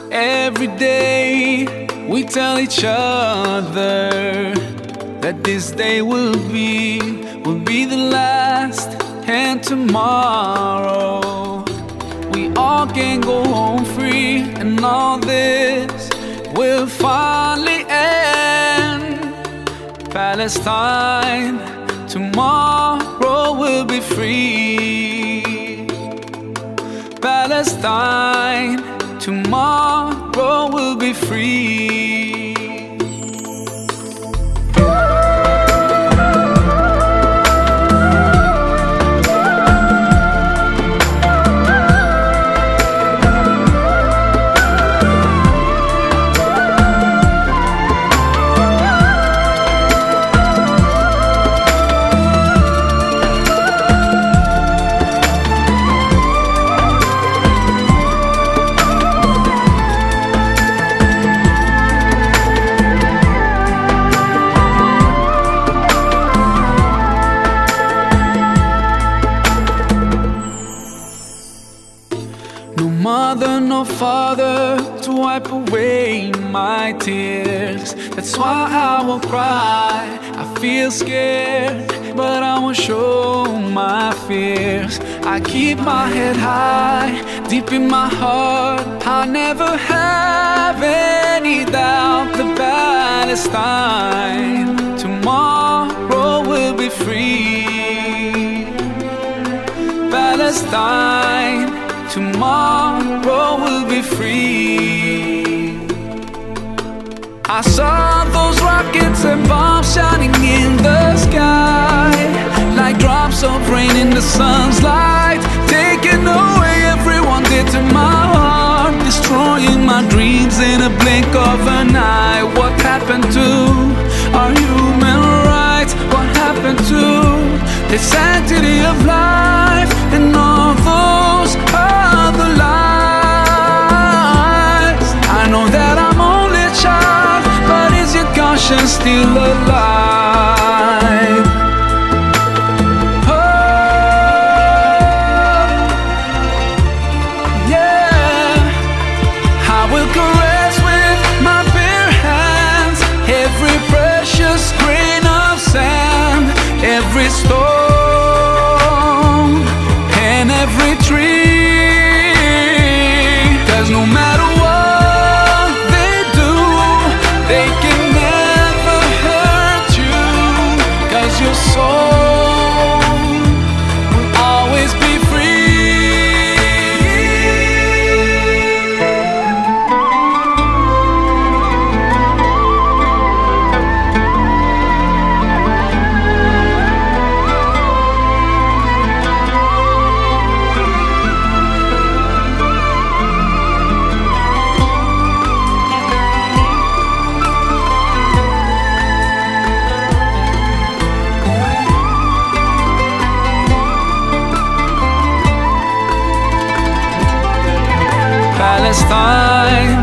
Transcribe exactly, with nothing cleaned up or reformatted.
Every day we tell each other that this day will be, will be the last, and tomorrow we all can go home free, and all this will finally end. Palestine, tomorrow will be free. Palestine, tomorrow will be free. No mother, no father to wipe away my tears. That's why I will cry. I feel scared, but I won't show my fears. I keep my head high, deep in my heart. I never have any doubt that Palestine tomorrow will be free. Palestine, tomorrow will be free. I saw those rockets and bombs shining in the sky, like drops of rain in the sun's light, taking away everyone dear to my heart, destroying my dreams in a blink of an eye. What happened to our human rights? What happened to the sanctity of life and all those other lies? I know that I'm only a child, but is your conscience still alive? Oh, yeah. I will caress with my bare hands every precious grain of sand, every stone and every tree. 'Cause no matter what they do, they can never hurt you. 'Cause your soul will always be Palestine,